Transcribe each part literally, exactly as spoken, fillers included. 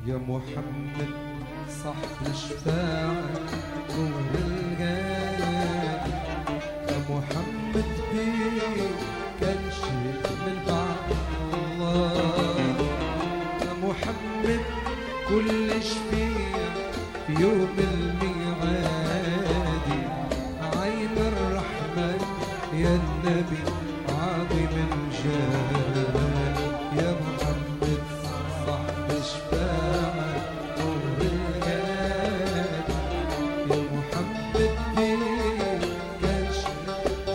يا محمد صاحب الشفاعة نور الغالي، يا محمد بيك كان شيء من بعد الله، يا محمد كل شفيع في يوم الميعاد، عين الرحمن يا النبي عظيم الجلال، يا محمد صاحب الشفاعة نور الغالي، يا محمد بيك كان شيء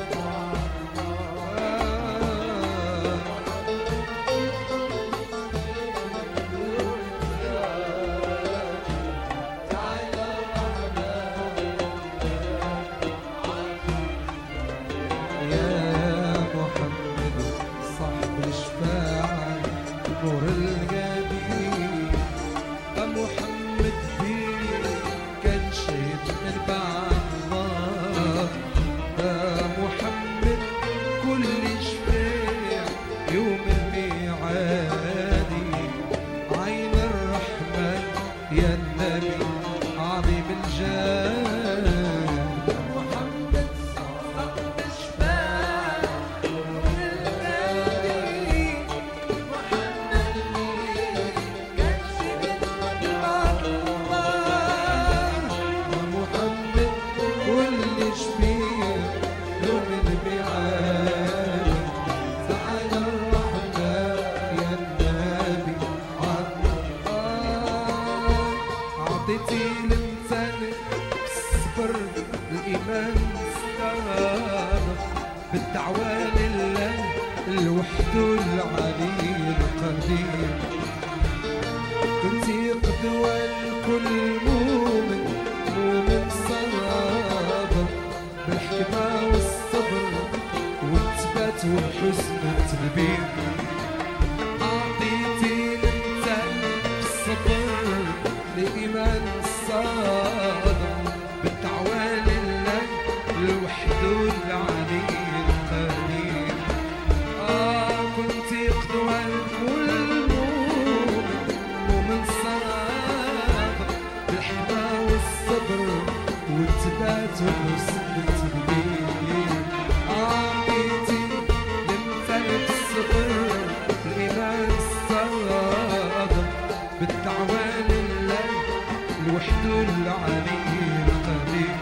نور الغالي، يا محمد بيك كان شيء من بعد الله، يا محمد كل شفيع يوم الميعاد، عين الرحمن يا النبي عظيم الجلال، يا محمد صاحب الشفاعة نور الغالي، عطيتي الإنسان بالصبر الإيمان استغرب بالدعوة لله الوحده العلي القدير، كنتي قدوة لكل مؤمن مؤمن صابر بالحكمة والصبر والثبات والحسن التدبير، عطيتي الإنسان بالصبر الإيمان الصادق بالدعوة لله الوحده العلي القدير، آه كنتي قدوة لكل مؤمن مؤمن صادق بالحكمة والصبر والثبات وحسن التدبير، عطيتي لمثال الصبر الإيمان الصادق بالدعوة الوحده العلي القدير،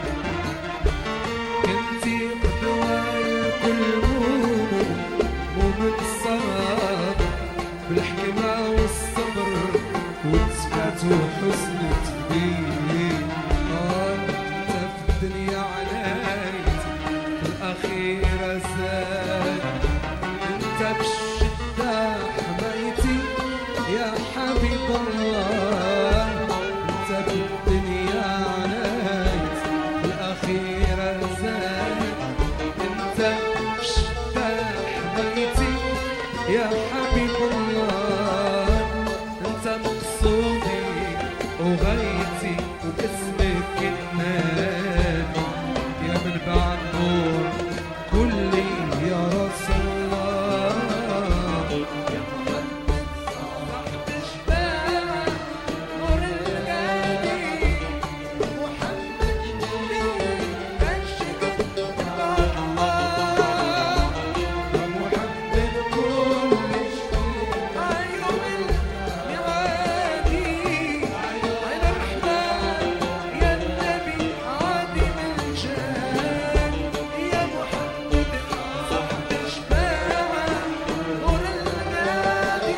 كنتي قدوة لكل مؤمن مؤمن صادق بالحكمة والصبر والثبات وحسن التدبير، انت في الدنيا عليت في الأخيرة زاد، انت بالشدة حمايتي يا حبيب الله، في الدنيا عليت في الأخيرة زاد، انت بشدة حمايتي يا حبيب الله، انت مقصودي وغايتي واسمك النادي، يا منبع النور كلي يا رسول الله، يا محمد صاحب الشفاعة نور الغالي، محمد بيك كان شيء من بعد الله، يا محمد كل شفيع يوم الميعاد، عين الرحمن يا النبي عظيم الجلال، يا محمد صاحب الشفاعة نور الغالي،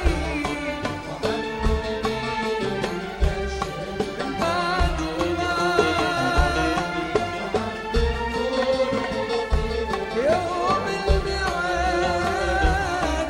بعد يوم الميعاد،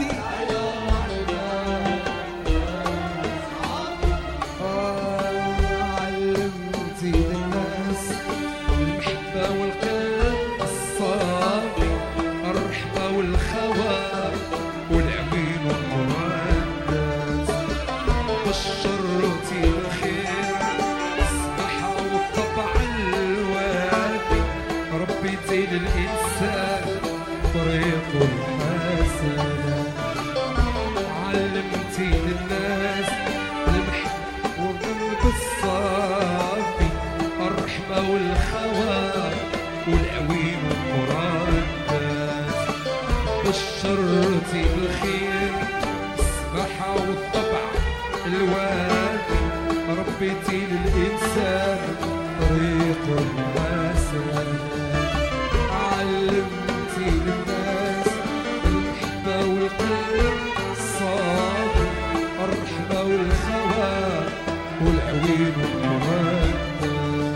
علمتي للناس المحبة والقلب الصافي، الرحبة والخوار والعوين والمودات، بشرتي الخير السماحة والطبع الوافي، ربيتي للإنسان طريق الحسنة، علمتي للناس المحبة بشرتي بالخير السبحة والطبع الوافي ربيتي للإنسان طريق الحسن علمتي للناس المحبة والقلب الصافي الرحمة والخواء والعوين والمودة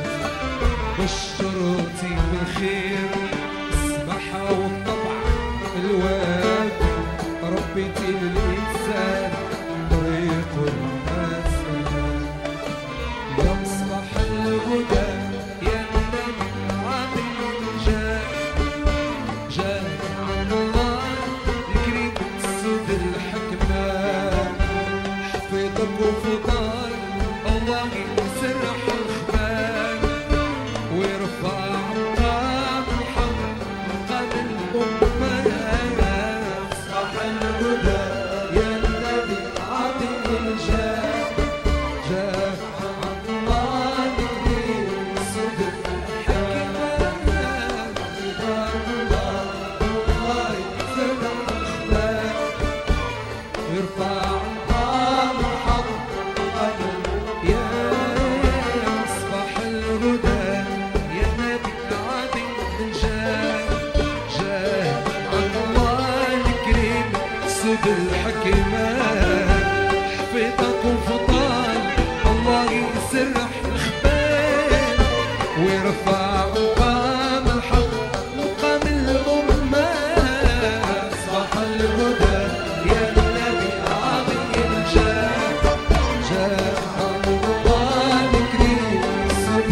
بشرتي بالخير السماحة والطبع الوافي ربيتي للإنسان طريق الحسن يا مصباح الهدى يا النبي العظيم جاء جاء عن الله الكريم سود الحكمة حفظك وفضال الله يسرح الخبال ويرفع مقام الحق مقام الأمة مصباح الهدى يا النبي العظيم جاء جاء عن الله الكريم سود الحكمة حفظك الله الله يسرح الخبال ويرفع مقام الحق مقام يا مصباح الهدى يا نبي العظيم جاء جاء عن الله الكريم سود الحكمة حفظك وفضال الله يسرح الخبال ويرفع مقام الحق مقام الأمة مصباح الهدى يا النبي العظيم جاء جاء عن الله الكريم سود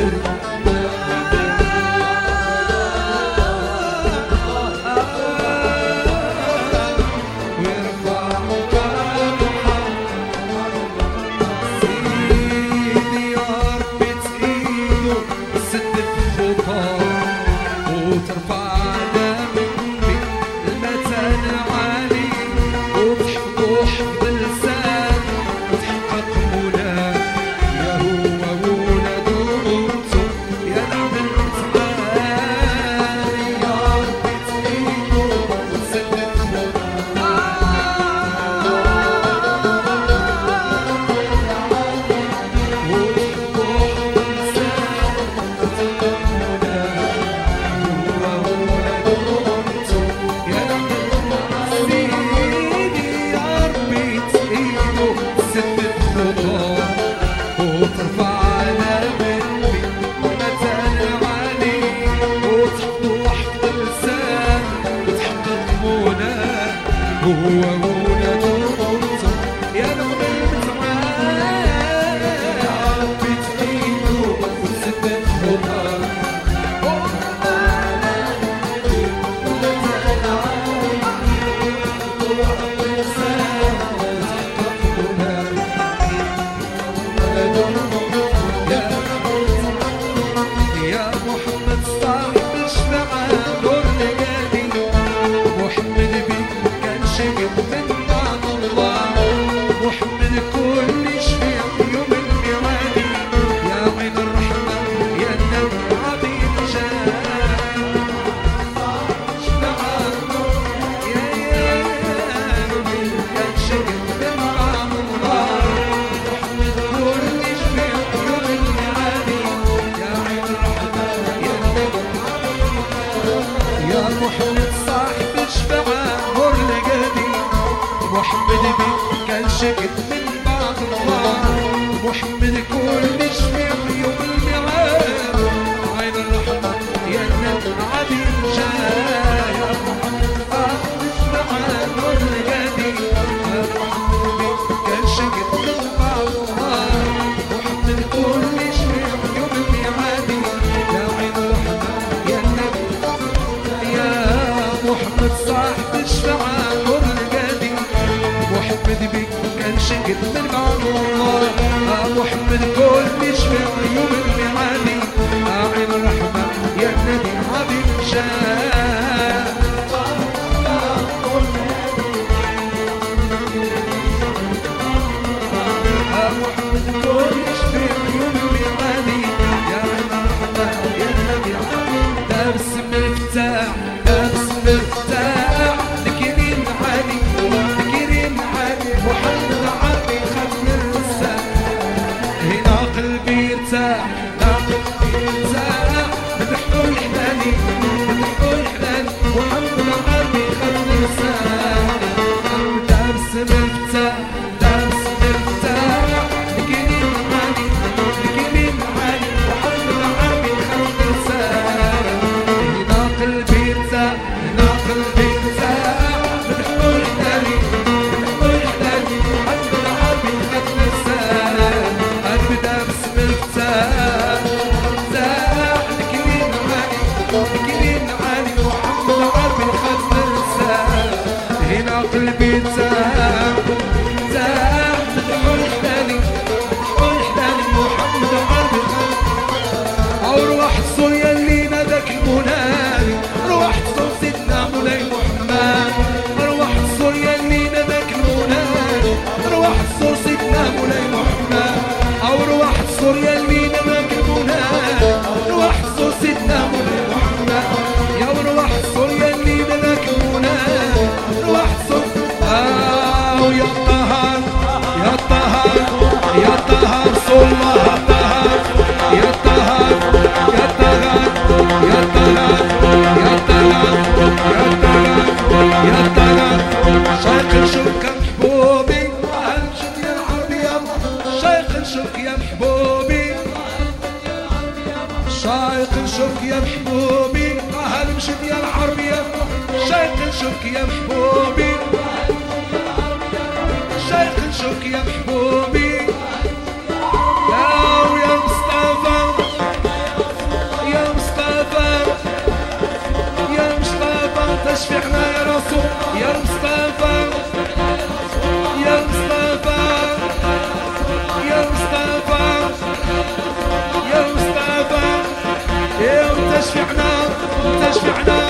ويرفع مقام الحق سيدي يا ربي تأيده سد الخطى وترفعنا من بين المتان العالي وتحفظه حفظ اللسان وتحقق مناه يا هو ولده وانتم يا نعم المتعالي يا ربي تأيده سد الخطى وترفعنا من المتان العالي وتحفظ حفظ اللسان وتحقق مناه هو ولده وانتم يا نعم المتعالي يا ربي تأيده وسد الخطى يا محمد صاحب الشفاعة نور نجاتي محمد بيك كان شقد من بعد الله محمد كل شفيع يوم الميعادي يا عين الرحمة يا النبي العظيم جاء شفاعة يا يا نبي كان شقد من بعد الله محمد كل شفيع يوم الميعادي يا عين الرحمة يا النبي يا محمد صاحب الشفاعة نور لقادي محمد بيك كان شقد من بعد الله محمد كل شفيع يوم الميعاد عين الرحمة يا النبي العظيم جاء يا محمد صاحب الشفاعة نور لقادي يا محمد بيك كان شقد من بعد الله محمد كل شفيع يوم الميعاد يا عين الرحمة يا النبي يا محمد صاحب الشفاعة نور القادي محمد بيك كان شقد من بعد الله محمد كل نشوفك يا محبوبي شايق نشوفك يا محبوبي راه نمشي يا العربية شايق نشوفك يا محبوبي شايق نشوفك يا محبوبي يا ويا مصطفى يا مصطفى يا مصطفى تشفيعنا يا رسول يا مصطفى يا مصطفى يا مصطفى يا مصطفى يا تشفيعنا تشفيعنا